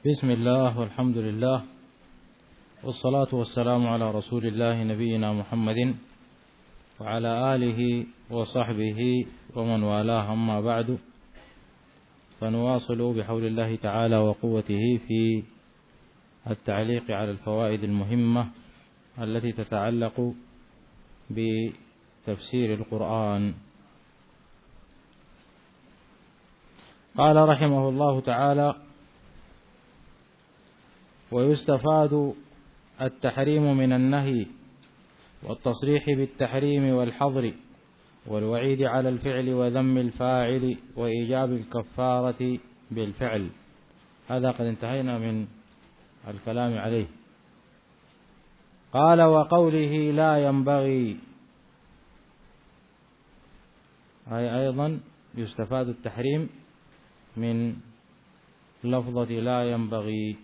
بسم الله والحمد لله والصلاة والسلام على رسول الله نبينا محمد وعلى آله وصحبه ومن والاه، أما بعد، فنواصل بحول الله تعالى وقوته في التعليق على الفوائد المهمة التي تتعلق بتفسير القرآن. قال رحمه الله تعالى: ويستفاد التحريم من النهي والتصريح بالتحريم والحظر والوعيد على الفعل وذم الفاعل وإيجاب الكفارة بالفعل. هذا قد انتهينا من الكلام عليه. قال: وقوله لا ينبغي، أي أيضا يستفاد التحريم من لفظة لا ينبغي.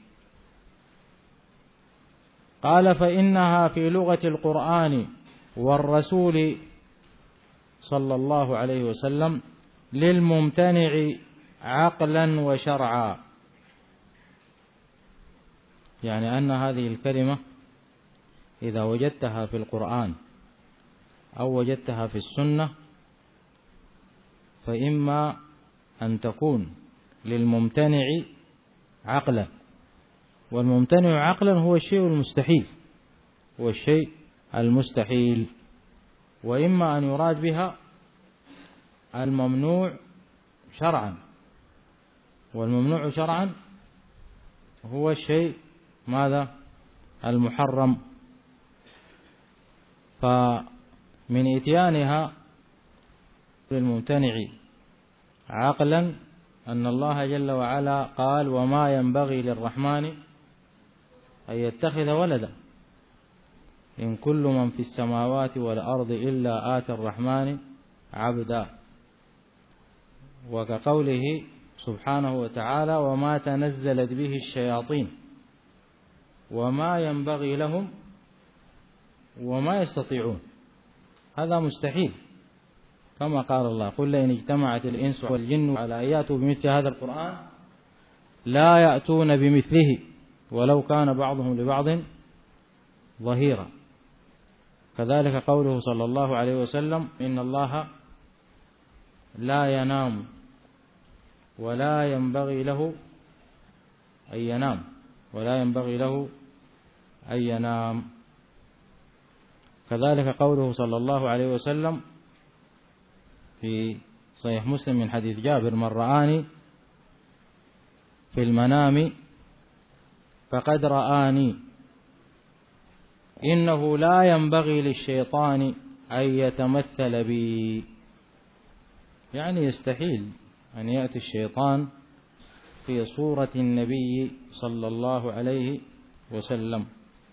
قال: فإنها في لغة القرآن والرسول صلى الله عليه وسلم للممتنع عقلا وشرعا، يعني أن هذه الكلمة إذا وجدتها في القرآن أو وجدتها في السنة فإما أن تكون للممتنع عقلا، والممتنع عقلا هو الشيء المستحيل، هو الشيء المستحيل، وإما أن يراد بها الممنوع شرعا، والممنوع شرعا هو الشيء ماذا؟ المحرم. فمن إتيانها للممتنع عقلا أن الله جل وعلا قال: وما ينبغي للرحمن أن يتخذ ولدا إن كل من في السماوات والأرض إلا آتي الرحمن عبدا. وكقوله سبحانه وتعالى: وما تنزلت به الشياطين وما ينبغي لهم وما يستطيعون. هذا مستحيل، كما قال الله: قل لئن اجتمعت الإنس والجن على أن يأتوا بمثل هذا القرآن لا يأتون بمثله ولو كان بعضهم لبعض ظهيرا. كذلك قوله صلى الله عليه وسلم: إن الله لا ينام ولا ينبغي له أن ينام، ولا ينبغي له أن ينام. كذلك قوله صلى الله عليه وسلم في صحيح مسلم من حديث جابر: من رآني في المنام فقد رآني، إنه لا ينبغي للشيطان أن يتمثل بي. يعني يستحيل أن يأتي الشيطان في صورة النبي صلى الله عليه وسلم.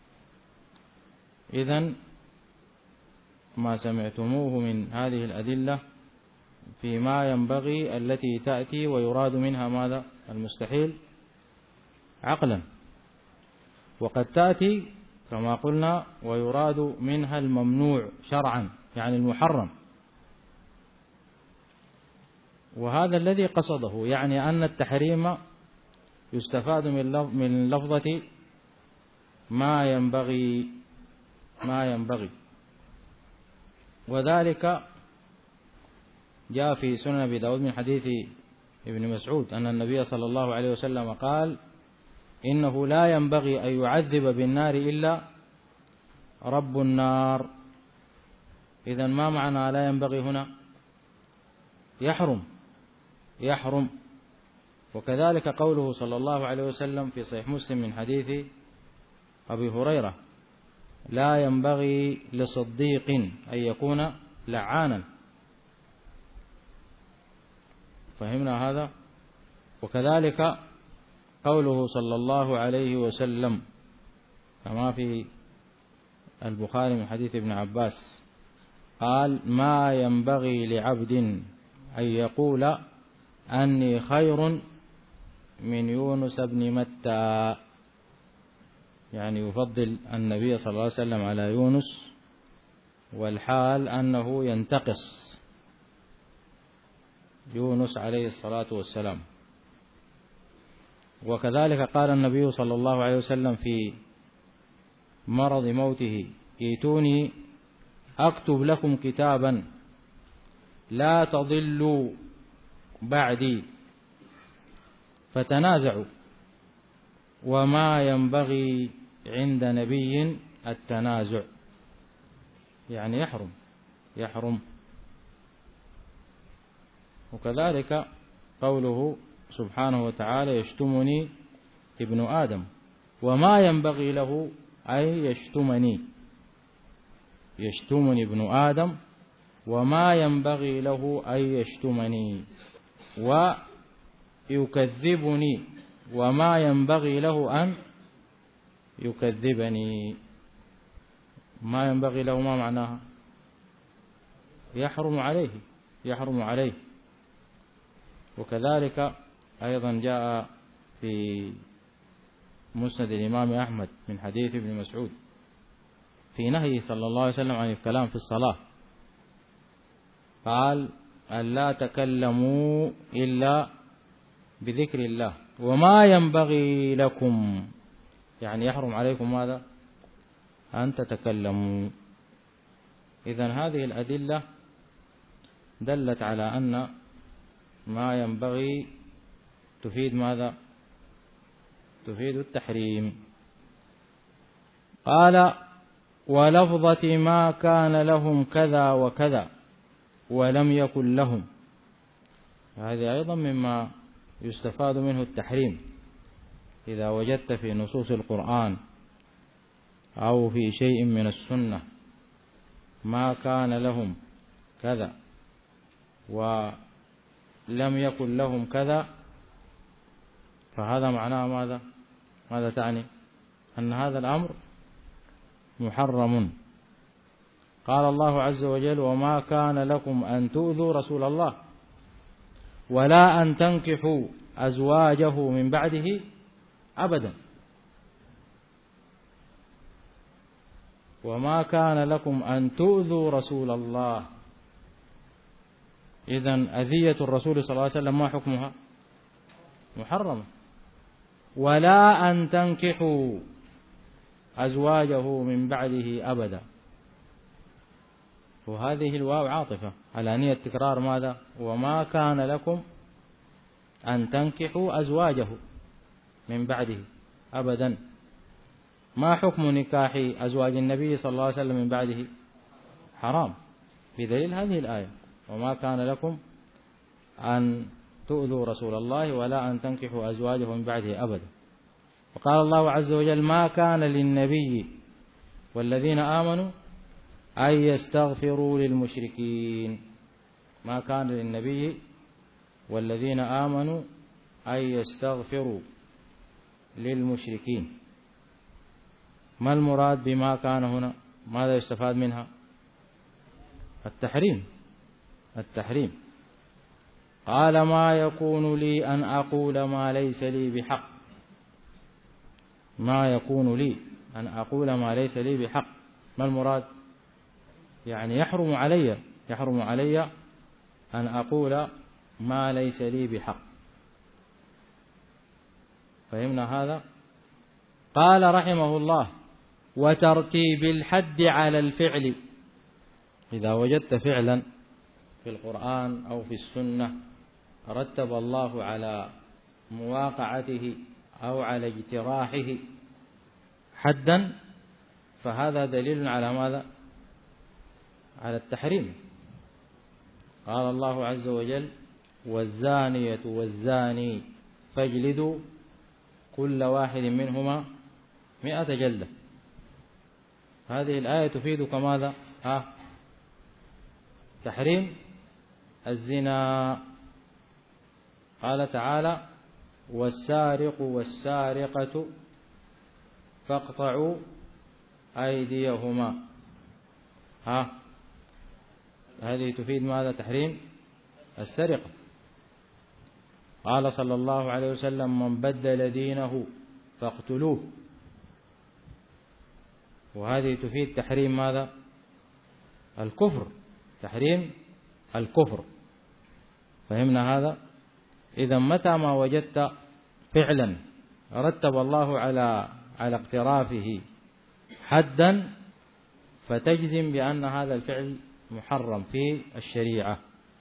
إذن ما سمعتموه من هذه الأدلة فيما ينبغي التي تأتي ويراد منها ماذا؟ المستحيل عقلا، وقد تأتي كما قلنا ويراد منها الممنوع شرعا، يعني المحرم. وهذا الذي قصده، يعني أن التحريم يستفاد من لفظة ما ينبغي، ما ينبغي. وذلك جاء في سنن أبي داود من حديث ابن مسعود أن النبي صلى الله عليه وسلم قال: إنه لا ينبغي أن يعذب بالنار إلا رب النار. إذن ما معنى لا ينبغي هنا؟ يحرم. وكذلك قوله صلى الله عليه وسلم في صحيح مسلم من حديث أبي هريرة: لا ينبغي لصديق أن يكون لعانا. فهمنا هذا؟ وكذلك قوله صلى الله عليه وسلم كما في البخاري من حديث ابن عباس قال: ما ينبغي لعبد أن يقول أني خير من يونس بن متى، يعني يفضل النبي صلى الله عليه وسلم على يونس، والحال أنه ينتقص يونس عليه الصلاة والسلام. وكذلك قال النبي صلى الله عليه وسلم في مرض موته: ائتوني أكتب لكم كتابا لا تضلوا بعدي. فتنازعوا، وما ينبغي عند نبي التنازع، يعني يحرم. وكذلك قوله سبحانه وتعالى: يشتمني ابن آدم، وما ينبغي له أي يشتمني ابن آدم، وما ينبغي له أن يشتمني، ويكذبني، وما ينبغي له أن يكذبني. ما ينبغي له ما معناها؟ يحرم عليه. وكذلك أيضا جاء في مسند الإمام أحمد من حديث ابن مسعود في نهيه صلى الله عليه وسلم عن الكلام في الصلاة، قال: ألا تكلموا إلا بذكر الله، وما ينبغي لكم، يعني يحرم عليكم ماذا؟ أن تتكلموا. إذن هذه الأدلة دلت على أن ما ينبغي تفيد ماذا؟ تفيد التحريم. قال: ولفظة ما كان لهم كذا وكذا ولم يكن لهم، هذه أيضا مما يستفاد منه التحريم. إذا وجدت في نصوص القرآن أو في شيء من السنة ما كان لهم كذا ولم يكن لهم كذا، فهذا معناه ماذا؟ ماذا تعني؟ أن هذا الأمر محرم. قال الله عز وجل: وما كان لكم أن تؤذوا رسول الله ولا أن تنكحوا أزواجه من بعده أبدا. وما كان لكم أن تؤذوا رسول الله. إذن أذية الرسول صلى الله عليه وسلم ما حكمها؟ محرمة. ولا أن تنكحوا أزواجه من بعده أبدا، وهذه الواو عاطفة على نية تكرار ماذا؟ وما كان لكم أن تنكحوا أزواجه من بعده أبدا. ما حكم نكاح أزواج النبي صلى الله عليه وسلم من بعده؟ حرام، بدليل هذه الآية: وما كان لكم أن تؤذوا رسول الله ولا أن تنكحوا أزواجه من بعده أبدا. وقال الله عز وجل: ما كان للنبي والذين آمنوا أن يستغفروا للمشركين. ما كان للنبي والذين آمنوا أن يستغفروا للمشركين. ما المراد بما كان هنا؟ ماذا يستفاد منها؟ التحريم. قال: ما يكون لي أن أقول ما ليس لي بحق. ما يكون لي أن أقول ما ليس لي بحق، ما المراد؟ يعني يحرم علي أن أقول ما ليس لي بحق. فهمنا هذا؟ قال رحمه الله: وترتيب الحد على الفعل. إذا وجدت فعلا في القرآن أو في السنة رتب الله على مواقعته أو على اجتراحه حدا، فهذا دليل على ماذا؟ على التحريم. قال الله عز وجل: والزانية والزاني فاجلدوا كل واحد منهما 100 جلدة. هذه الآية تفيدك ماذا؟ تحريم الزنا. قال تعالى: والسارق والسارقة فاقطعوا أيديهما. هذه تفيد ماذا؟ تحريم السرقة. قال صلى الله عليه وسلم: من بدل دينه فاقتلوه. وهذه تفيد تحريم ماذا؟ الكفر، تحريم الكفر. فهمنا هذا؟ إذا متى ما وجدت فعلا رتب الله على اقترافه حدا فتجزم بأن هذا الفعل محرم في الشريعة.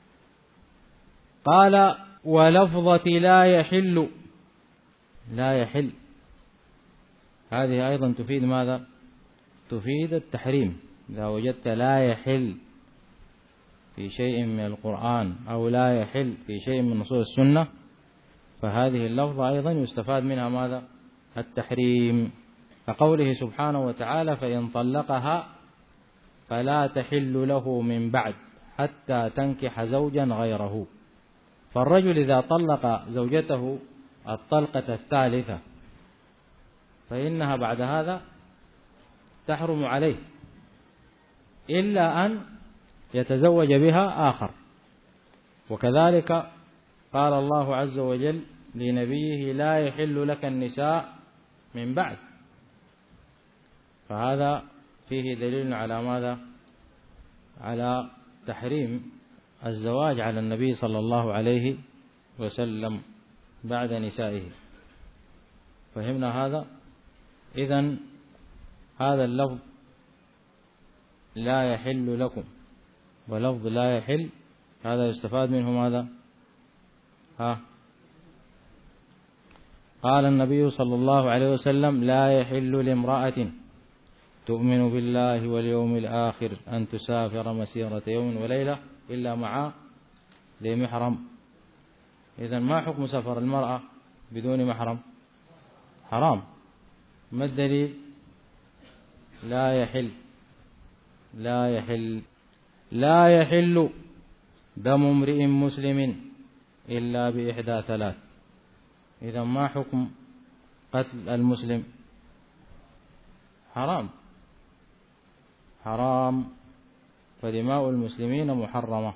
قال ولفظة لا يحل، لا يحل هذه أيضا تفيد ماذا؟ تفيد التحريم. إذا وجدت لا يحل في شيء من القرآن أو لا يحل في شيء من نصوص السنة فهذه اللفظة أيضا يستفاد منها ماذا؟ التحريم. كقوله سبحانه وتعالى فإن طلقها فلا تحل له من بعد حتى تنكح زوجا غيره. فالرجل إذا طلق زوجته الطلقة الثالثة فإنها بعد هذا تحرم عليه إلا أن يتزوج بها آخر. وكذلك قال الله عز وجل لنبيه لا يحل لك النساء من بعد، فهذا فيه دليل على ماذا؟ على تحريم الزواج على النبي صلى الله عليه وسلم بعد نسائه. فهمنا هذا؟ إذن هذا اللفظ لا يحل لكم ولفظ لا يحل هذا يستفاد منه ماذا؟ قال النبي صلى الله عليه وسلم لا يحل لامرأة تؤمن بالله واليوم الآخر أن تسافر مسيرة يوم وليلة إلا مع ذي محرم. إذن ما حكم سفر المرأة بدون محرم؟ حرام. ما الدليل؟ لا يحل، لا يحل، لا يحل دم امرئ مسلم إلا بإحدى ثلاث. إذا ما حكم قتل المسلم؟ حرام، حرام، فدماء المسلمين محرمة.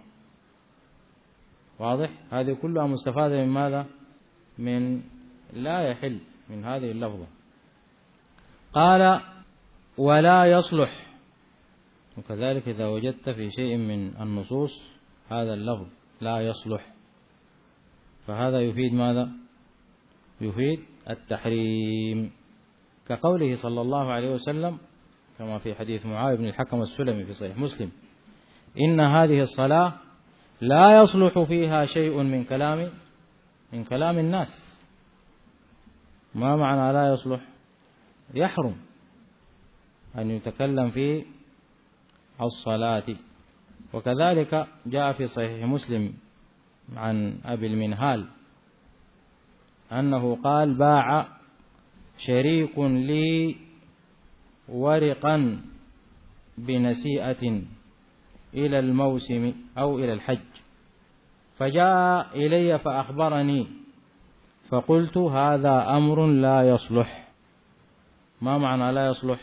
واضح؟ هذه كلها مستفادة من ماذا؟ من لا يحل، من هذه اللفظة. قال ولا يصلح، وكذلك إذا وجدت في شيء من النصوص هذا اللفظ لا يصلح فهذا يفيد ماذا؟ يفيد التحريم. كقوله صلى الله عليه وسلم كما في حديث معاذ بن الحكم السلمي في صحيح مسلم إن هذه الصلاة لا يصلح فيها شيء من كلام الناس. ما معنى لا يصلح؟ يحرم أن يتكلم في الصلاة. وكذلك جاء في صحيح مسلم عن أبي المنهال أنه قال باع شريك لي ورقا بنسيئة إلى الموسم أو إلى الحج فجاء إلي فأخبرني فقلت هذا أمر لا يصلح. ما معنى لا يصلح؟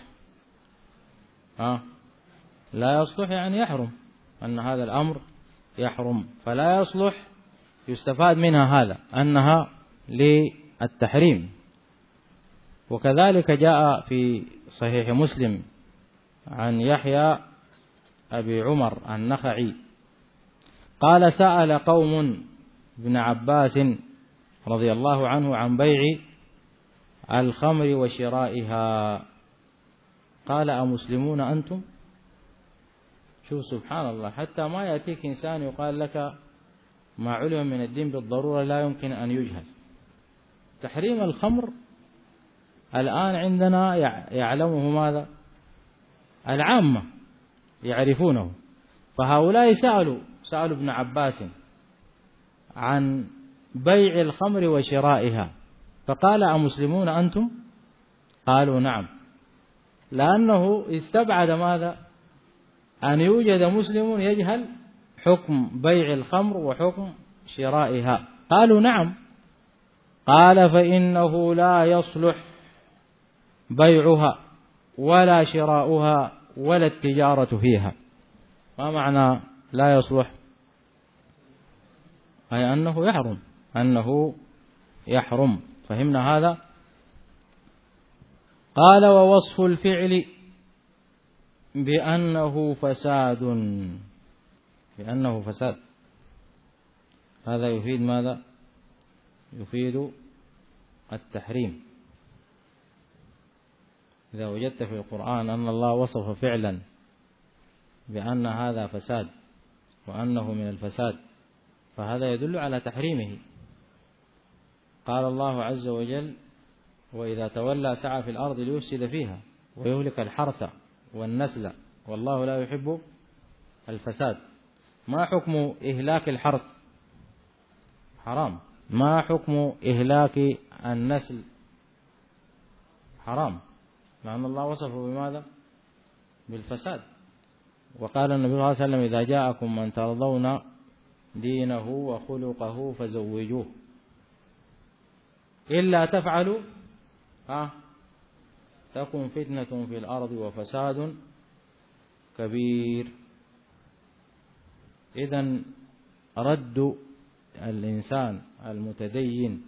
لا يصلح يعني يحرم، أن هذا الأمر يحرم. فلا يصلح يستفاد منها هذا أنها للتحريم. وكذلك جاء في صحيح مسلم عن يحيى أبي عمر النخعي قال سأل قوم ابن عباس رضي الله عنه عن بيع الخمر وشرائها قال أمسلمون أنتم؟ شوف سبحان الله، حتى ما يأتيك إنسان يقال لك ما علم من الدين بالضرورة لا يمكن أن يجهل. تحريم الخمر الآن عندنا يعلمه ماذا؟ العامة يعرفونه. فهؤلاء سألوا ابن عباس عن بيع الخمر وشرائها فقال أمسلمون أنتم؟ قالوا نعم، لأنه استبعد ماذا؟ أن يوجد مسلم يجهل حكم بيع الخمر وحكم شرائها. قالوا نعم. قال فإنه لا يصلح بيعها ولا شراؤها ولا التجارة فيها. ما معنى لا يصلح؟ أي أنه يحرم. فهمنا هذا؟ قال ووصف الفعل بأنه فساد، هذا يفيد ماذا؟ يفيد التحريم. إذا وجدت في القرآن أن الله وصف فعلا بأن هذا فساد وأنه من الفساد فهذا يدل على تحريمه. قال الله عز وجل: وإذا تولى سعى في الأرض ليفسد فيها ويهلك الحرث والنسل والله لا يحب الفساد. ما حكم إهلاك الحرث؟ حرام. ما حكم إهلاك النسل؟ حرام، لأن الله وصفه بماذا؟ بالفساد. وقال النبي صلى الله عليه وسلم: إذا جاءكم من ترضون دينه وخلقه فزوجوه، إلا تفعلوا تكن فتنة في الأرض وفساد كبير. إذن رد الإنسان المتدين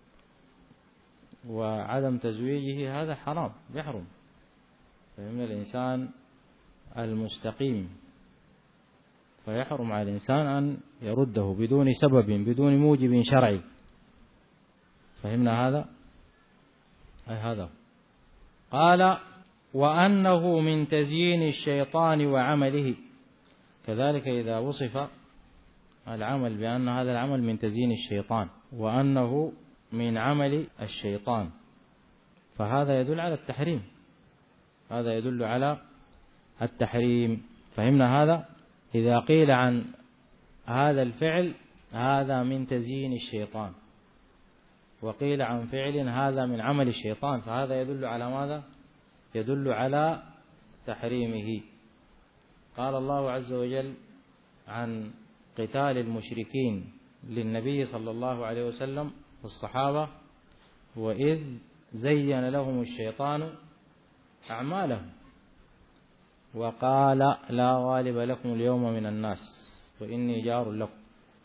وعدم تزويجه هذا حرام، يحرم. فإن الإنسان المستقيم فيحرم على الإنسان أن يرده بدون سبب، بدون موجب شرعي. فهمنا هذا؟ هذا. قال: وأنه من تزيين الشيطان وعمله. كذلك إذا وصف العمل بأن هذا العمل من تزيين الشيطان وأنه من عمل الشيطان فهذا يدل على التحريم، هذا يدل على التحريم. فهمنا هذا؟ إذا قيل عن هذا الفعل هذا من تزيين الشيطان وقيل عن فعل هذا من عمل الشيطان فهذا يدل على ماذا؟ يدل على تحريمه. قال الله عز وجل عن قتال المشركين للنبي صلى الله عليه وسلم والصحابة: وإذ زين لهم الشيطان أعمالهم وقال لا غالب لكم اليوم من الناس وإني جار لكم.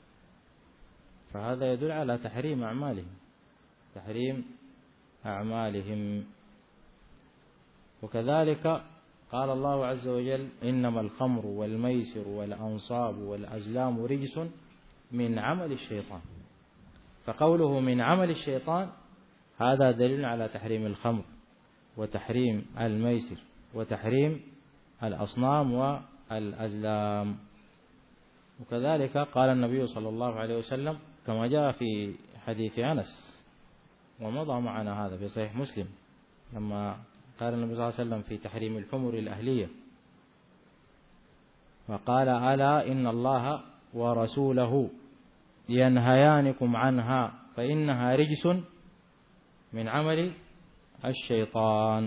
فهذا يدل على تحريم أعمالهم، تحريم أعمالهم. وكذلك قال الله عز وجل: إنما الخمر والميسر والأنصاب والأزلام رجس من عمل الشيطان. فقوله من عمل الشيطان هذا دليل على تحريم الخمر وتحريم الميسر وتحريم الأصنام والأزلام. وكذلك قال النبي صلى الله عليه وسلم كما جاء في حديث أنس ومضى معنا هذا في صحيح مسلم لما قال النبي صلى الله عليه وسلم في تحريم الحمر الأهلية وقال: ألا إن الله ورسوله ينهيانكم عنها فإنها رجس من عمل الشيطان.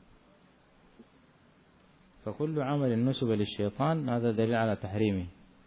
فكل عمل نسب للشيطان هذا دليل على تحريمه.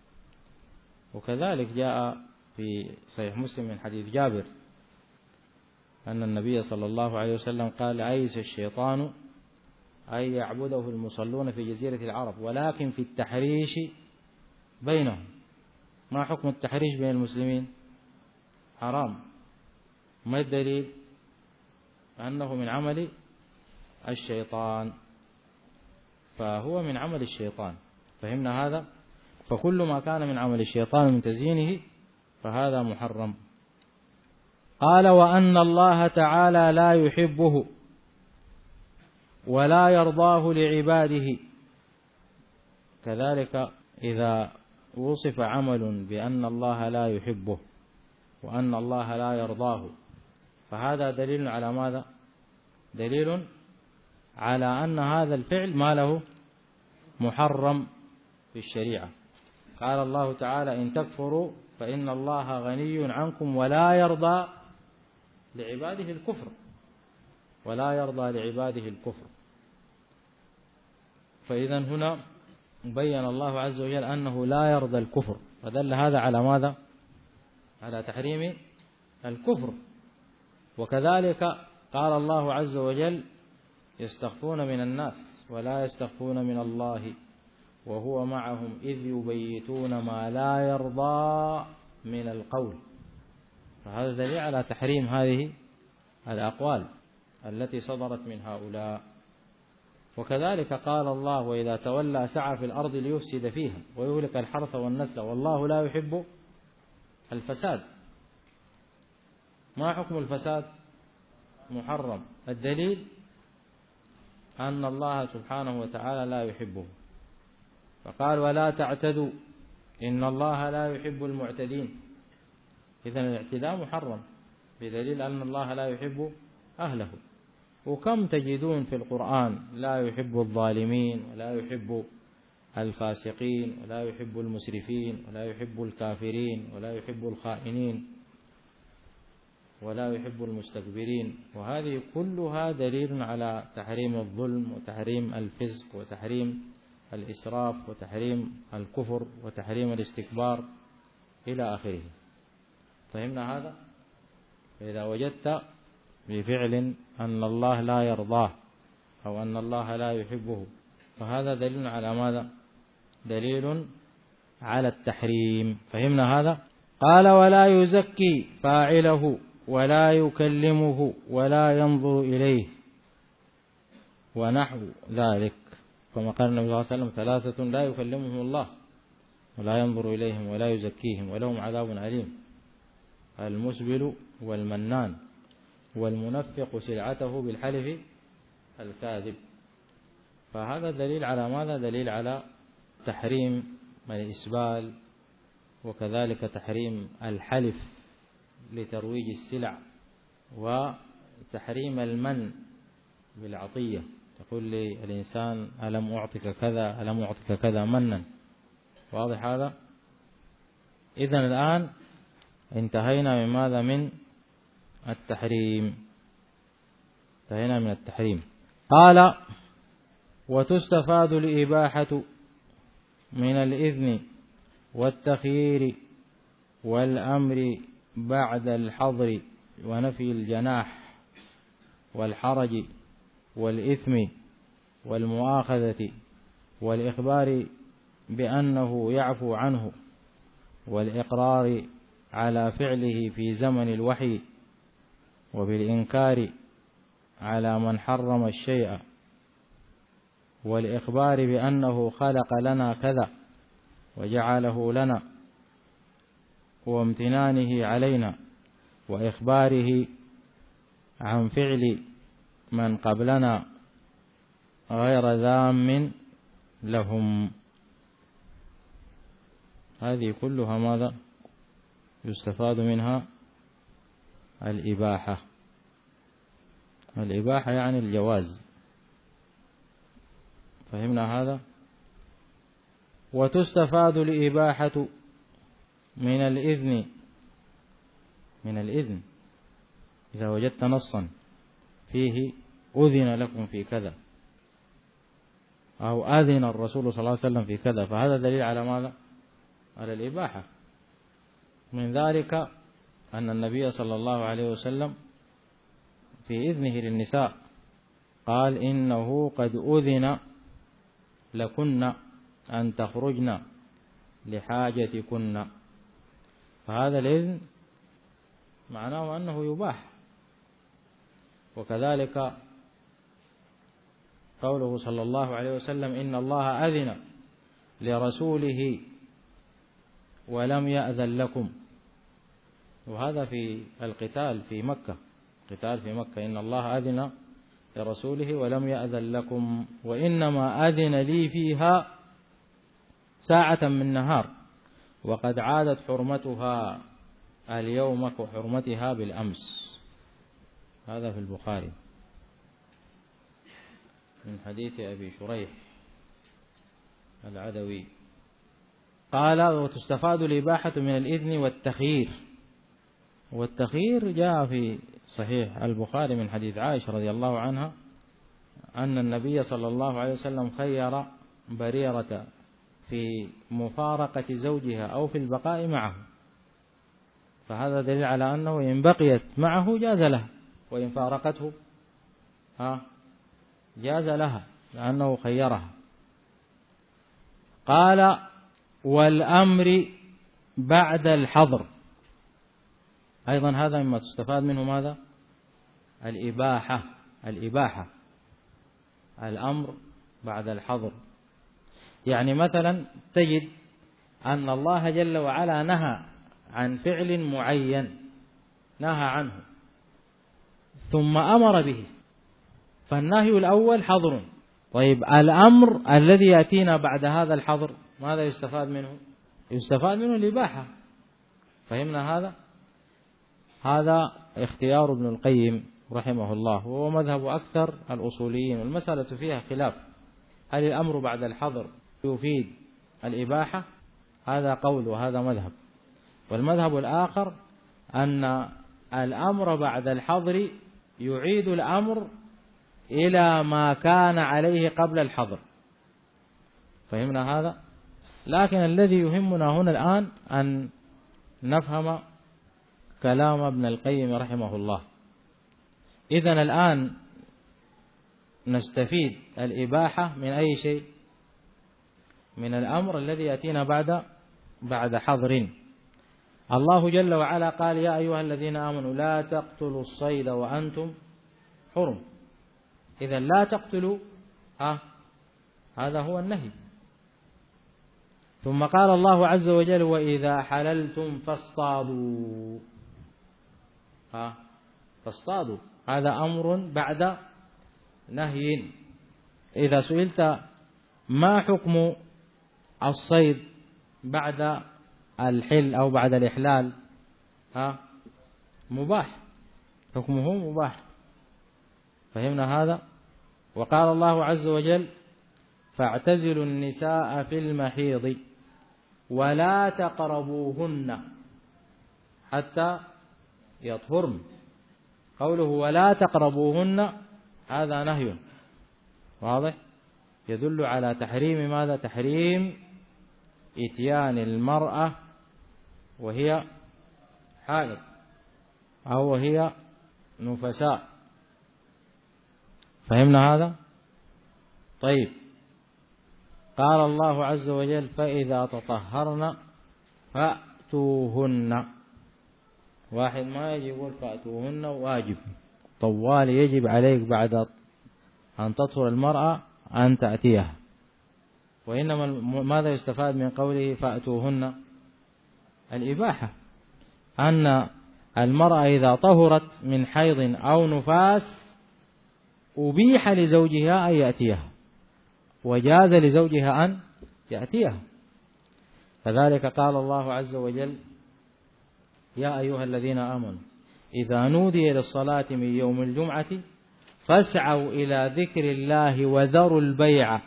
وكذلك جاء في صحيح مسلم من حديث جابر أن النبي صلى الله عليه وسلم قال: أيس الشيطان أن يعبده المصلون في جزيرة العرب ولكن في التحريش بينهم. ما حكم التحريش بين المسلمين؟ حرام. ما الدليل؟ أنه من عمل الشيطان، فهو من عمل الشيطان. فهمنا هذا؟ فكل ما كان من عمل الشيطان من تزيينه فهذا محرم. قال: وأن الله تعالى لا يحبه ولا يرضاه لعباده. كذلك إذا وصف عمل بأن الله لا يحبه وأن الله لا يرضاه فهذا دليل على ماذا؟ دليل على أن هذا الفعل ما له محرم في الشريعة. قال الله تعالى: إن تكفروا فإن الله غني عنكم ولا يرضى لعباده الكفر، ولا يرضى لعباده الكفر. فإذا هنا بين الله عز وجل أنه لا يرضى الكفر، فدل هذا على ماذا؟ على تحريم الكفر. وكذلك قال الله عز وجل: يستخفون من الناس ولا يستخفون من الله وهو معهم إذ يبيتون ما لا يرضى من القول. فهذا دليل على تحريم هذه الأقوال التي صدرت من هؤلاء. وكذلك قال الله: وإذا تولى سعى في الأرض ليفسد فيها ويهلك الحرث والنسل والله لا يحب الفساد. ما حكم الفساد؟ محرم. الدليل أن الله سبحانه وتعالى لا يحبه، فقال ولا تعتدوا إن الله لا يحب المعتدين. إذن الاعتداء محرم بدليل أن الله لا يحب أهله. وكم تجدون في القرآن لا يحب الظالمين ولا يحب الفاسقين ولا يحب المسرفين ولا يحب الكافرين ولا يحب الخائنين ولا يحب المستكبرين. وهذه كلها دليل على تحريم الظلم وتحريم الفسق وتحريم الإسراف وتحريم الكفر وتحريم الاستكبار إلى آخره. فهمنا هذا؟ فإذا وجدت بفعل أن الله لا يرضاه أو أن الله لا يحبه فهذا دليل على ماذا؟ دليل على التحريم. فهمنا هذا؟ قال ولا يزكي فاعله ولا يكلمه ولا ينظر إليه ونحو ذلك، كما قال النبي صلى الله عليه وسلم ثلاثة لا يكلمهم الله ولا ينظر إليهم ولا يزكيهم ولهم عذاب أليم: المسبل والمنان والمنفق سلعته بالحلف الكاذب. فهذا دليل على ماذا؟ دليل على تحريم الإسبال، وكذلك تحريم الحلف لترويج السلع، وتحريم المن بالعطية. تقول لي الإنسان ألم أعطك كذا ألم أعطك كذا منا. واضح هذا؟ إذن الآن انتهينا من ماذا؟ من التحريم. انتهينا من التحريم. قال وتستفاد الإباحة من الإذن والتخيير والأمر بعد الحظر ونفي الجناح والحرج والإثم والمؤاخذة والإخبار بأنه يعفو عنه والإقرار على فعله في زمن الوحي وبالإنكار على من حرم الشيء والإخبار بأنه خلق لنا كذا وجعله لنا وامتنانه علينا وإخباره عن فعل من قبلنا غير ذام لهم. هذه كلها ماذا؟ يستفاد منها الإباحة. الإباحة يعني الجواز. فهمنا هذا؟ وتستفاد الإباحة من الإذن. من الإذن إذا وجدت نصا فيه أذن لكم في كذا أو أذن الرسول صلى الله عليه وسلم في كذا فهذا دليل على ماذا؟ على الإباحة. من ذلك أن النبي صلى الله عليه وسلم في إذنه للنساء قال إنه قد أذن لكن أن تخرجن لحاجتكن. فهذا الإذن معناه أنه يباح. وكذلك قوله صلى الله عليه وسلم إن الله أذن لرسوله ولم يأذن لكم. وهذا في القتال في مكة. قتال في مكة إن الله أذن لرسوله ولم يأذن لكم وإنما أذن لي فيها ساعة من نهار وقد عادت حرمتها اليوم كحرمتها بالأمس. هذا في البخاري من حديث أبي شريح العدوي. قال وتستفاد الإباحة من الإذن والتخيير. والتخيير جاء في صحيح البخاري من حديث عائشة رضي الله عنها أن النبي صلى الله عليه وسلم خير بريرة في مفارقة زوجها أو في البقاء معه. فهذا دليل على أنه إن بقيت معه جاز لها وإن فارقته جاز لها لأنه خيرها. قال والأمر بعد الحظر أيضا هذا مما تستفاد منه ماذا؟ الإباحة. الإباحة الأمر بعد الحظر. يعني مثلا تجد أن الله جل وعلا نهى عن فعل معين نهى عنه ثم أمر به فالنهي الأول حظر. طيب الأمر الذي يأتينا بعد هذا الحظر ماذا يستفاد منه؟ يستفاد منه الإباحة. فهمنا هذا؟ هذا اختيار ابن القيم رحمه الله، وهو مذهب أكثر الأصوليين، والمسألة فيها خلاف، هل الأمر بعد الحظر يفيد الإباحة؟ هذا قول وهذا مذهب. والمذهب الآخر أن الأمر بعد الحظر يعيد الأمر إلى ما كان عليه قبل الحظر. فهمنا هذا؟ لكن الذي يهمنا هنا الآن أن نفهم كلام ابن القيم رحمه الله. إذن الآن نستفيد الإباحة من أي شيء؟ من الأمر الذي يأتينا بعد حظر. الله جل وعلا قال: يا أيها الذين آمنوا لا تقتلوا الصيد وأنتم حرم. إذن لا تقتلوا، هذا هو النهي. ثم قال الله عز وجل: وإذا حللتم فاصطادوا. فاصطادوا، هذا أمر بعد نهي. إذا سئلت ما حكم الصيد بعد الحل أو بعد الإحلال، مباح، حكمه مباح. فهمنا هذا؟ وقال الله عز وجل: فاعتزلوا النساء في المحيض ولا تقربوهن حتى يطهرن. قوله ولا تقربوهن هذا نهي واضح، يدل على تحريم ماذا؟ تحريم إتيان المرأة وهي حائض أو وهي نفساء. فهمنا هذا؟ طيب، قال الله عز وجل: فإذا تطهرن فأتوهن. واحد ما يجي يقول فأتوهن واجب، طوال يجب عليك بعد أن تطهر المرأة أن تأتيها. وإنما ماذا يستفاد من قوله فأتوهن؟ الإباحة، أن المرأة إذا طهرت من حيض أو نفاس أبيح لزوجها أن يأتيها، وجاز لزوجها أن يأتيها. كذلك قال الله عز وجل: يا أيها الذين آمنوا إذا نودي للصلاة من يوم الجمعة فاسعوا إلى ذكر الله وذروا البيع.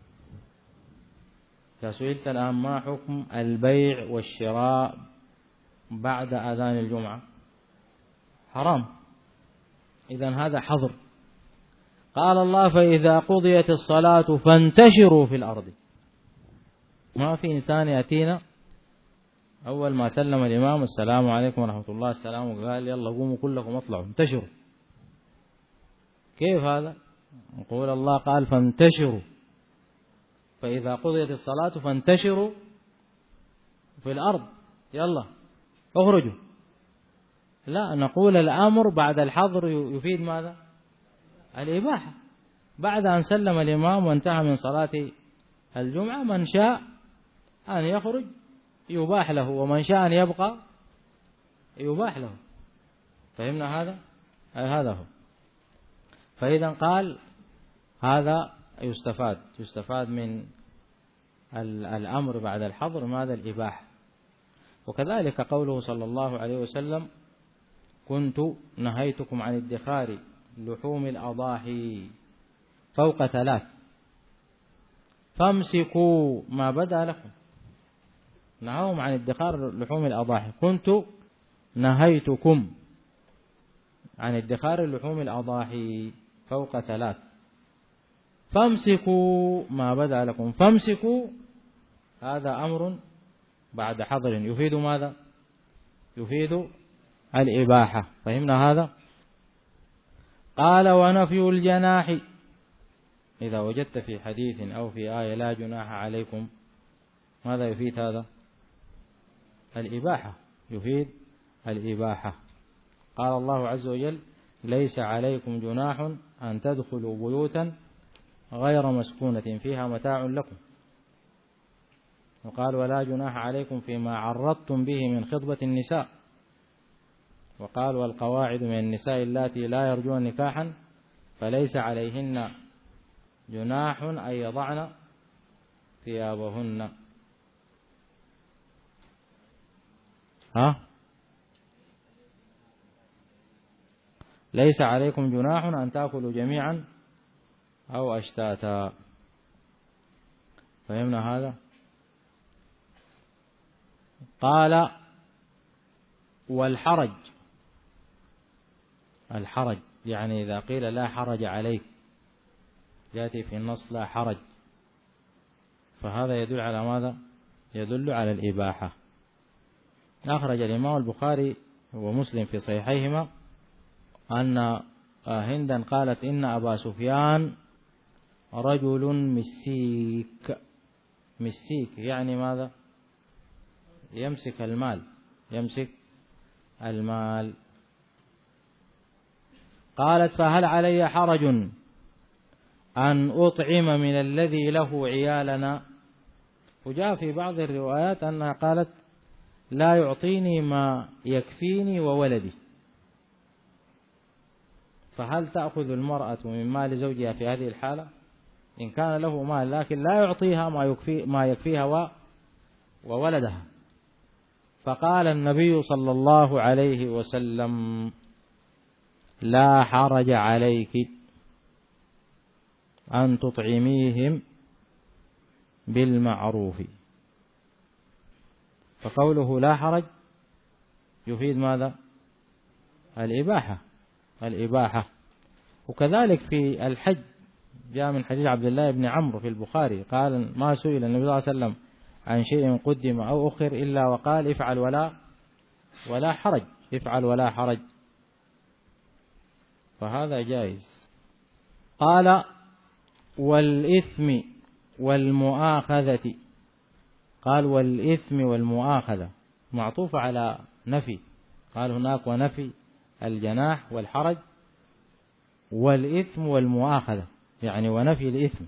فسئلت الآن ما حكم البيع والشراء بعد أذان الجمعة؟ حرام. إذن هذا حظر. قال الله: فإذا قضيت الصلاة فانتشروا في الأرض. ما في إنسان يأتينا أول ما سلم الإمام السلام عليكم ورحمة الله السلام، وقال يلا قوموا كلكم اطلعوا انتشروا. كيف هذا؟ يقول الله قال فانتشروا، فإذا قضيت الصلاة فانتشروا في الأرض، يلا اخرجوا. لا، نقول الأمر بعد الحظر يفيد ماذا؟ الإباحة. بعد أن سلم الإمام وانتهى من صلاة الجمعة، من شاء أن يخرج يباح له، ومن شاء أن يبقى يباح له. فهمنا هذا؟ هذا هو. فإذا قال هذا يستفاد من الأمر بعد الحظر ماذا؟ الإباحة. وكذلك قوله صلى الله عليه وسلم: كنت نهيتكم عن ادخار لحوم الأضاحي فوق 3 فامسكوا ما بدا لكم. نهاهم عن ادخار لحوم الأضاحي. كنت نهيتكم عن ادخار لحوم الأضاحي فوق 3 فامسكوا ما بدا لكم. فامسكوا هذا أمر بعد حظر يفيد ماذا؟ يفيد الإباحة. فهمنا هذا؟ قال: ونفي الجناح. إذا وجدت في حديث أو في آية لا جناح عليكم، ماذا يفيد هذا؟ الإباحة، يفيد الإباحة. قال الله عز وجل: ليس عليكم جناح أن تدخلوا بيوتا غير مسكونة فيها متاع لكم. وقال: ولا جناح عليكم فيما عرضتم به من خطبة النساء. وقال: والقواعد من النساء اللاتي لا يرجون نكاحا فليس عليهن جناح أن يضعن ثيابهن. ليس عليكم جناح أن تأكلوا جميعا أو أشتاتا. فهمنا هذا؟ قال والحرج، الحرج يعني إذا قيل لا حرج عليك، يأتي في النص لا حرج، فهذا يدل على ماذا؟ يدل على الإباحة. أخرج الإمام البخاري ومسلم في صحيحيهما أن هندا قالت إن أبا سفيان رجل مسيك. مسيك يعني ماذا؟ يمسك المال، يمسك المال. قالت فهل علي حرج أن أطعم من الذي له عيالنا؟ وجاء في بعض الروايات أنها قالت لا يعطيني ما يكفيني وولدي. فهل تأخذ المرأة من مال زوجها في هذه الحالة إن كان له مال لكن لا يعطيها ما يكفيها وولدها؟ فقال النبي صلى الله عليه وسلم لا حرج عليك أن تطعميهم بالمعروف. فقوله لا حرج يفيد ماذا؟ الإباحة، الإباحة. وكذلك في الحج جاء من حديث عبد الله بن عمرو في البخاري قال ما سئل النبي صلى الله عليه وسلم عن شيء قدم أو أخر إلا وقال افعل ولا حرج، افعل ولا حرج، فهذا جائز. قال والإثم والمؤاخذة، قال والإثم والمؤاخذة معطوف على نفي، قال هناك ونفي الجناح والحرج، والإثم والمؤاخذة يعني ونفي الإثم.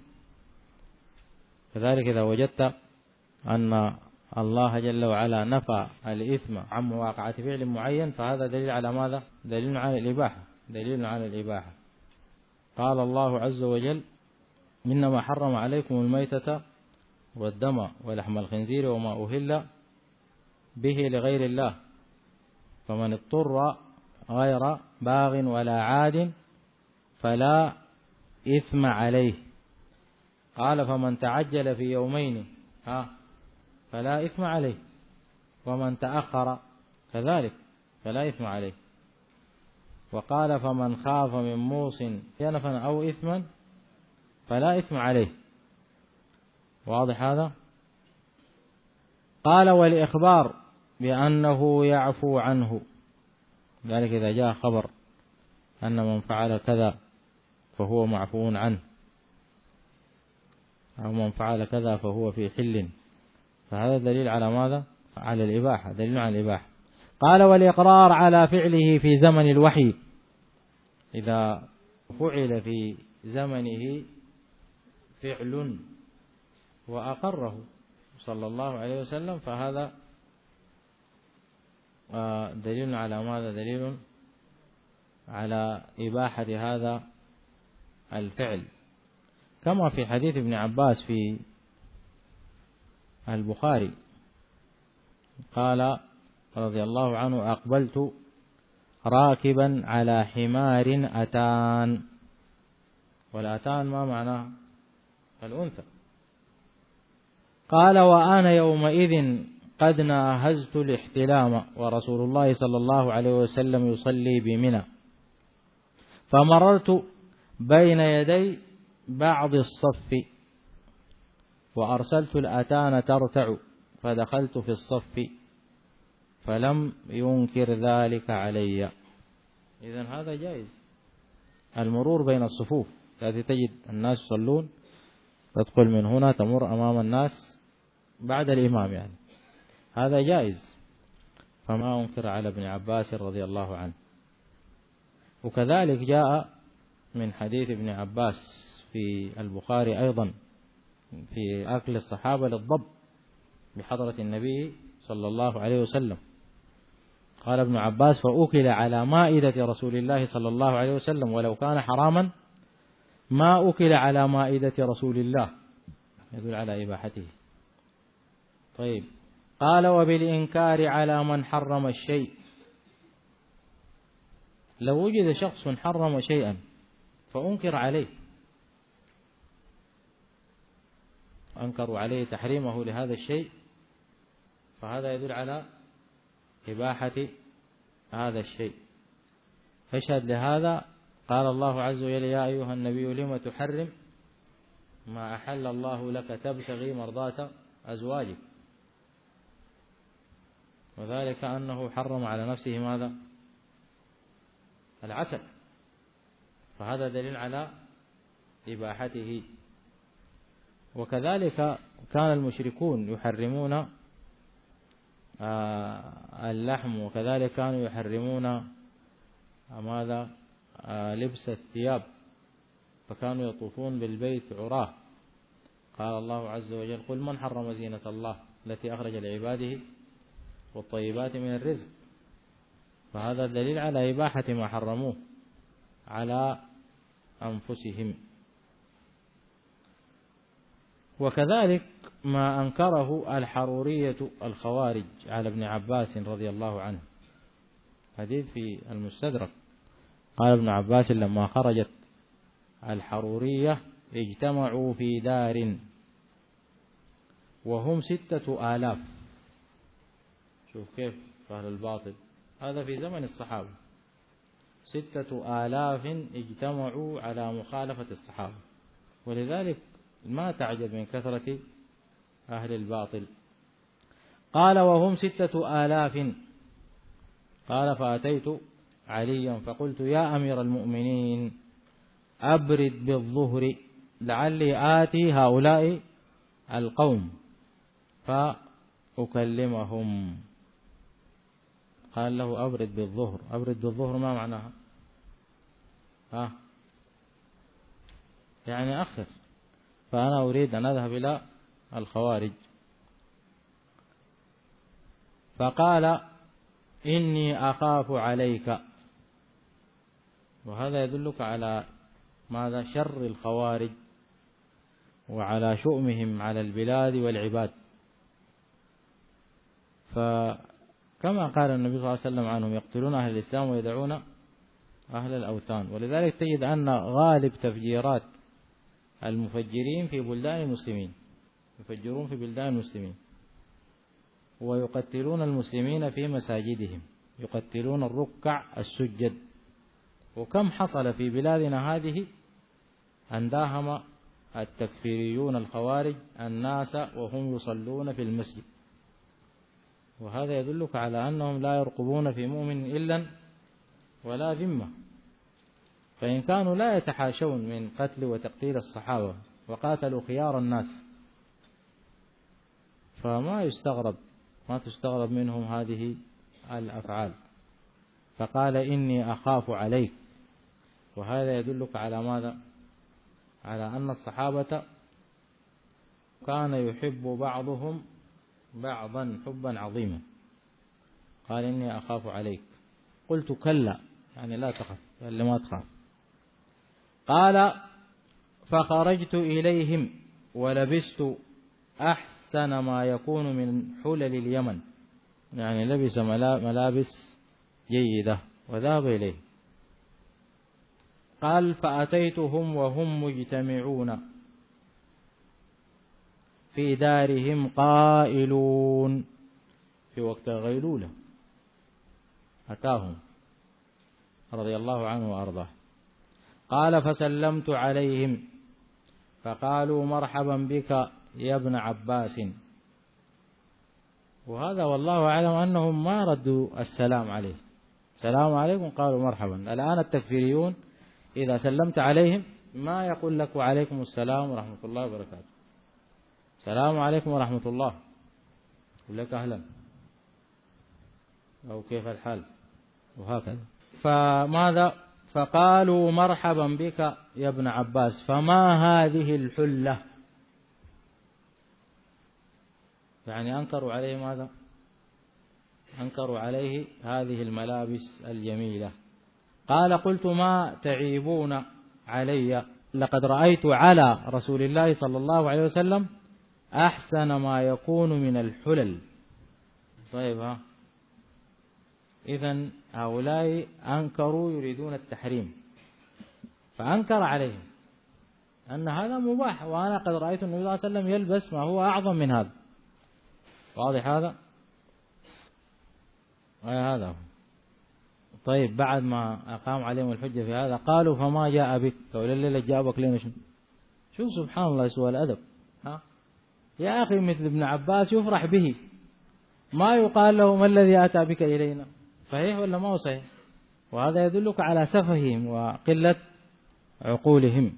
كذلك إذا وجدت أن الله جل وعلا نفى الإثم عن مواقعة فعل معين فهذا دليل على ماذا؟ دليل على الإباحة، دليل على الإباحة. قال الله عز وجل إنما حرم عليكم الميتة والدم ولحم الخنزير وما أهل به لغير الله فمن اضطر غير باغ ولا عاد فلا إثم عليه. قال فمن تعجل في يومين فلا إثم عليه، ومن تأخر كذلك فلا إثم عليه. وقال فمن خاف من موص جنفا أو إثما فلا إثم عليه. واضح هذا؟ قال والإخبار بأنه يعفو عنه، ذلك إذا جاء خبر أن من فعل كذا فهو معفو عنه، أو من فعل كذا فهو في حل، فهذا دليل على ماذا؟ على الإباحة، دليل على الإباحة. قال والإقرار على فعله في زمن الوحي، إذا فعل في زمنه فعل وأقره صلى الله عليه وسلم فهذا دليل على ماذا؟ دليل على إباحة هذا الفعل، كما في حديث ابن عباس في البخاري قال رضي الله عنه أقبلت راكبا على حمار أتان، والأتان ما معناه؟ الأنثى. قال وأنا يومئذ قد ناهزت الاحتلام ورسول الله صلى الله عليه وسلم يصلي بمنى، فمررت بين يدي بعض الصف وأرسلت الأتان ترتع فدخلت في الصف فلم ينكر ذلك علي. إذن هذا جائز، المرور بين الصفوف، التي تجد الناس يصلون تدخل من هنا تمر أمام الناس بعد الإمام، يعني هذا جائز، فما أنكر على ابن عباس رضي الله عنه. وكذلك جاء من حديث ابن عباس في البخاري أيضا في أكل الصحابة للضب بحضرة النبي صلى الله عليه وسلم. قال ابن عباس فأكل على مائدة رسول الله صلى الله عليه وسلم ولو كان حراما ما أكل على مائدة رسول الله، يدل على إباحته. طيب، قال وبالإنكار على من حرم الشيء، لو وجد شخص حرم شيئا فأنكر عليه، أنكروا عليه تحريمه لهذا الشيء، فهذا يدل على إباحة هذا الشيء. فاشهد لهذا قال الله عز وجل يا أيها النبي لم تحرم ما أحل الله لك تبتغي مرضات أزواجك، وذلك أنه حرم على نفسه ماذا؟ العسل، فهذا دليل على إباحته. وكذلك كان المشركون يحرمون اللحم، وكذلك كانوا يحرمون ماذا؟ لبس الثياب، فكانوا يطوفون بالبيت عراه. قال الله عز وجل قل من حرم زينة الله التي أخرج لعباده والطيبات من الرزق، فهذا دليل على إباحة ما حرموه على أنفسهم. وكذلك ما أنكره الحرورية الخوارج على ابن عباس رضي الله عنه، حديث في المستدرك، قال ابن عباس لما خرجت الحرورية اجتمعوا في دار وهم 6000. شوف كيف أهل الباطل، هذا في زمن الصحابة، 6000 اجتمعوا على مخالفة الصحابة، ولذلك ما تعجب من كثرة أهل الباطل. قال وهم 6000، قال فأتيت عليا فقلت يا أمير المؤمنين أبرد بالظهر لعلي آتي هؤلاء القوم فأكلمهم. قال له أبرد بالظهر، أبرد بالظهر ما معناها؟ يعني أخر، فأنا أريد أن أذهب إلى الخوارج. فقال إني أخاف عليك، وهذا يدلك على ماذا؟ شر الخوارج وعلى شؤمهم على البلاد والعباد. فكما قال النبي صلى الله عليه وسلم عنهم يقتلون أهل الإسلام ويدعون أهل الأوثان، ولذلك تجد أن غالب تفجيرات المفجرين في بلدان المسلمين، يفجرون في بلدان المسلمين ويقتلون المسلمين في مساجدهم، يقتلون الركع السجد. وكم حصل في بلادنا هذه أن داهم التكفيريون الخوارج الناس وهم يصلون في المسجد، وهذا يدلك على أنهم لا يرقبون في مؤمن إلا ولا ذمة. فإن كانوا لا يتحاشون من قتل وتقتيل الصحابة وقاتلوا خيار الناس، فما تستغرب منهم هذه الأفعال. فقال إني أخاف عليك، وهذا يدلك على ماذا؟ على أن الصحابة كان يحب بعضهم بعضا حبا عظيما. قال إني أخاف عليك، قلت كلا، يعني لا تخف، قال ما تخاف. قال فخرجت إليهم ولبست أحسن ما يكون من حلل اليمن، يعني لبس ملابس جيدة وذهب إليه. قال فأتيتهم وهم مجتمعون في دارهم قائلون، في وقت غيلولة أتاهم رضي الله عنه وأرضاه. قال فسلمت عليهم فقالوا مرحبا بك يا ابن عباس. وهذا والله أعلم أنهم ما ردوا السلام عليه، السلام عليكم قالوا مرحبا. الآن التكفيريون إذا سلمت عليهم ما يقول لك وعليكم السلام ورحمة الله وبركاته، السلام عليكم ورحمة الله، يقول لك أهلا أو كيف الحال وهكذا. فماذا؟ فقالوا مرحبا بك يا ابن عباس فما هذه الحلة، يعني أنكروا عليه ماذا؟ أنكروا عليه هذه الملابس الجميلة. قال قلت ما تعيبون علي، لقد رأيت على رسول الله صلى الله عليه وسلم أحسن ما يكون من الحلل. طيب إذن هؤلاء أنكروا يريدون التحريم، فأنكر عليهم أن هذا مباح، وأنا قد رأيت النبي صلى الله عليه وسلم يلبس ما هو أعظم من هذا. واضح هذا؟ هذا هو. طيب بعد ما أقام عليهم الحجة في هذا قالوا فما جاء بك؟ قول الليلة جابك لنا شو؟ شوف سبحان الله سوى الأدب. يا أخي مثل ابن عباس يفرح به، ما يقال له ما الذي أتى بك إلينا؟ صحيح ولا ما هو صحيح؟ وهذا يدلك على سفههم وقلة عقولهم.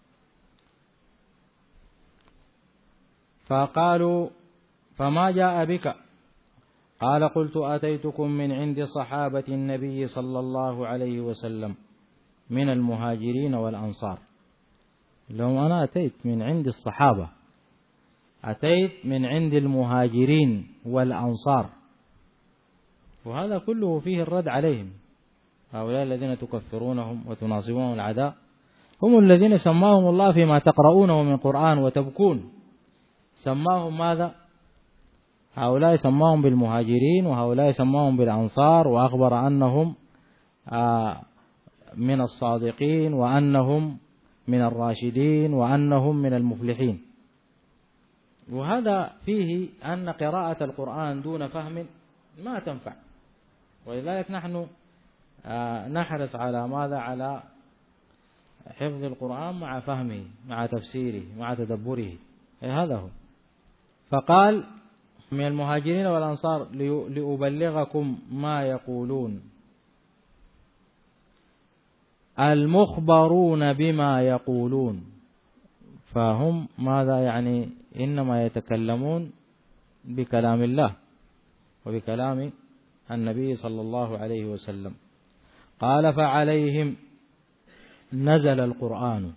فقالوا فما جاء بك؟ قال قلت أتيتكم من عند صحابة النبي صلى الله عليه وسلم من المهاجرين والأنصار. لهم أنا أتيت من عند الصحابة، أتيت من عند المهاجرين والأنصار، وهذا كله فيه الرد عليهم. هؤلاء الذين تكفرونهم وتناصبونهم العداء هم الذين سماهم الله فيما تقرؤونه من قرآن وتبكون، سماهم ماذا؟ هؤلاء سماهم بالمهاجرين وهؤلاء سماهم بالأنصار، وأخبر أنهم من الصادقين وأنهم من الراشدين وأنهم من المفلحين. وهذا فيه أن قراءة القرآن دون فهم ما تنفع، ولذلك نحن نحرص على ماذا؟ على حفظ القرآن مع فهمه مع تفسيره مع تدبره. هذا هو. فقال من المهاجرين والأنصار لأبلغكم ما يقولون. المخبرون بما يقولون، فهم ماذا يعني؟ إنما يتكلمون بكلام الله وبكلام النبي صلى الله عليه وسلم. قال فعليهم نزل القرآن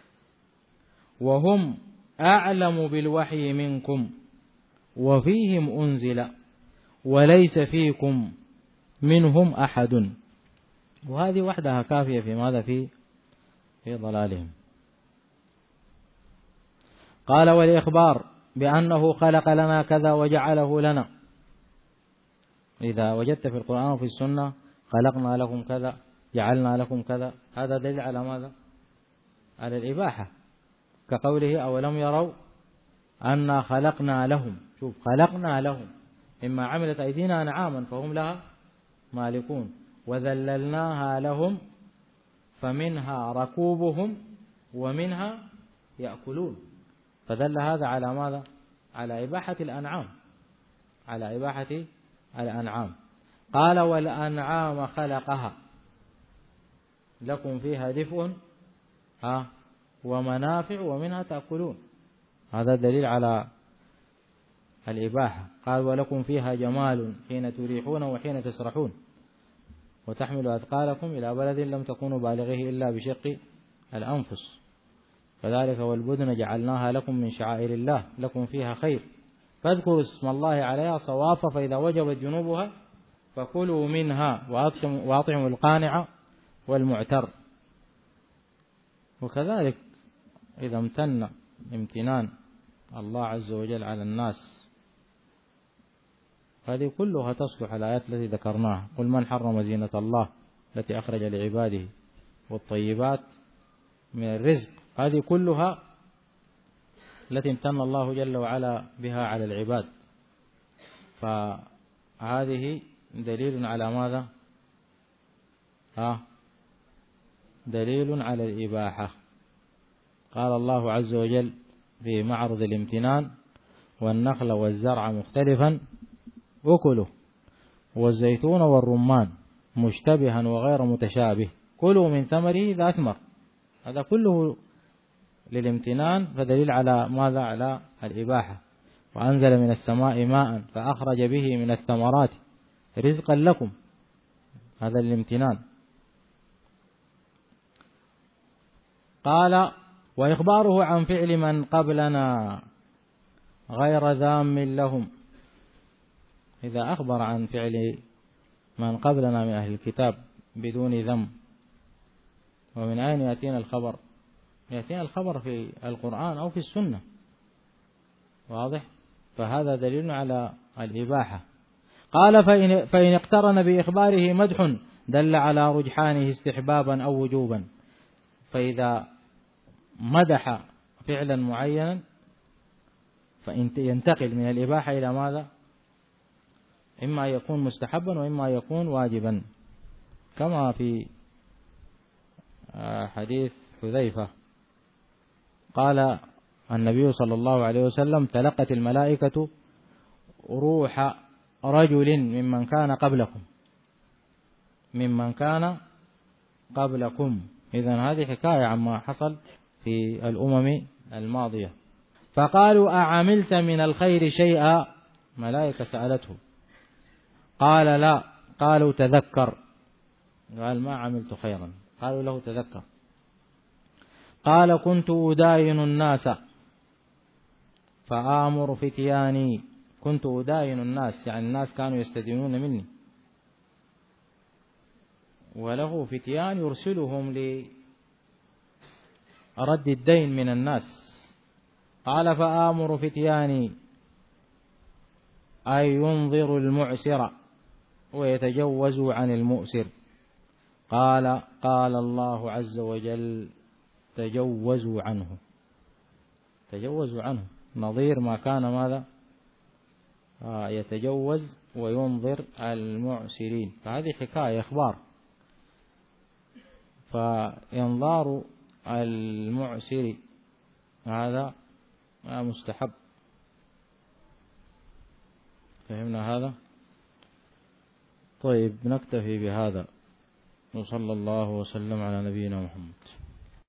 وهم أعلم بالوحي منكم وفيهم أنزل وليس فيكم منهم أحد. وهذه وحدها كافية في ماذا؟ في ضلالهم. قال والإخبار بأنه خلق لنا كذا وجعله لنا. إذا وجدت في القرآن وفي السنة خلقنا لكم كذا جعلنا لكم كذا، هذا دليل على ماذا؟ على الإباحة، كقوله أولم يروا أنا خلقنا لهم. شوف خلقنا لهم، إما عملت أيدينا أنعاما فهم لها مالكون، وذللناها لهم فمنها ركوبهم ومنها يأكلون. فدل هذا على ماذا؟ على إباحة الأنعام، على إباحة الأنعام. قال والأنعام خلقها لكم فيها دفء ومنافع ومنها تأكلون. هذا دليل على الإباحة. قال ولكم فيها جمال حين تريحون وحين تسرحون وتحمل أثقالكم إلى بلد لم تكونوا بالغيه إلا بشق الأنفس. كذلك والبدن جعلناها لكم من شعائر الله لكم فيها خير فاذكروا اسم الله عليها صواف فإذا وجبت جنوبها فكلوا منها وأطعموا القانع والمعتر. وكذلك إذا امتن امتنان الله عز وجل على الناس، هذه كلها تصلح على الآيات التي ذكرناها. قل من حرم زينة الله التي أخرج لعباده والطيبات من الرزق، هذه كلها التي امتن الله جل وعلا بها على العباد. فهذه دليل على ماذا؟ دليل على الإباحة. قال الله عز وجل في معرض الامتنان والنخل والزرع مختلفا أكله والزيتون والرمان مشتبها وغير متشابه كلوا من ثمره إذا أثمر. هذا كله للامتنان، فدليل على ماذا؟ على الإباحة. وأنزل من السماء ماء فأخرج به من الثمرات رزقا لكم، هذا الامتنان. قال وإخباره عن فعل من قبلنا غير ذام لهم. إذا أخبر عن فعل من قبلنا من أهل الكتاب بدون ذم، ومن أين يأتينا الخبر يأتينا الخبر في القرآن أو في السنة، واضح؟ فهذا دليل على الإباحة. قال فإن اقترن بإخباره مدح دل على رجحانه استحبابا أو وجوبا. فإذا مدح فعلا معينا فينتقل من الإباحة إلى ماذا؟ إما يكون مستحبا وإما يكون واجبا، كما في حديث حذيفة قال النبي صلى الله عليه وسلم: تلقت الملائكة روح رجل ممن كان قبلكم. إذن هذه حكاية عما حصل في الأمم الماضية. فقالوا: أعملت من الخير شيئا؟ ملائكة سألته، قال: لا. قالوا: تذكر. قال: ما عملت خيرا. قالوا له: تذكر. قال: كنت أداين الناس فآمر فتياني. كنت أداين الناس، يعني الناس كانوا يستدينون مني، وله فتيان يرسلهم لرد الدين من الناس. قال: فآمر فتياني أي ينظر المعسر ويتجوز عن المؤسر. قال الله عز وجل: تجوزوا عنه، نظير ما كان ماذا يتجوز وينظر المعسرين. فهذه حكاية إخبار. فإنظار المعسر هذا مستحب. فهمنا هذا؟ طيب، نكتفي بهذا، وصلى الله وسلم على نبينا محمد.